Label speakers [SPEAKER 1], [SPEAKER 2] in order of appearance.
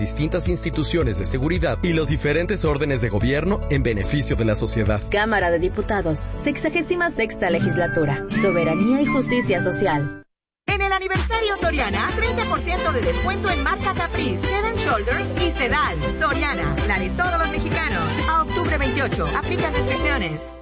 [SPEAKER 1] distintas instituciones de seguridad y los diferentes órdenes de gobierno en beneficio de la sociedad.
[SPEAKER 2] Cámara de Diputados, 66ª Legislatura. Soberanía y justicia social.
[SPEAKER 3] En el aniversario Soriana, 30% de descuento en marca Caprice, Head and Shoulders y Sedal. Soriana, la de todos los mexicanos. A octubre 28, aplican restricciones.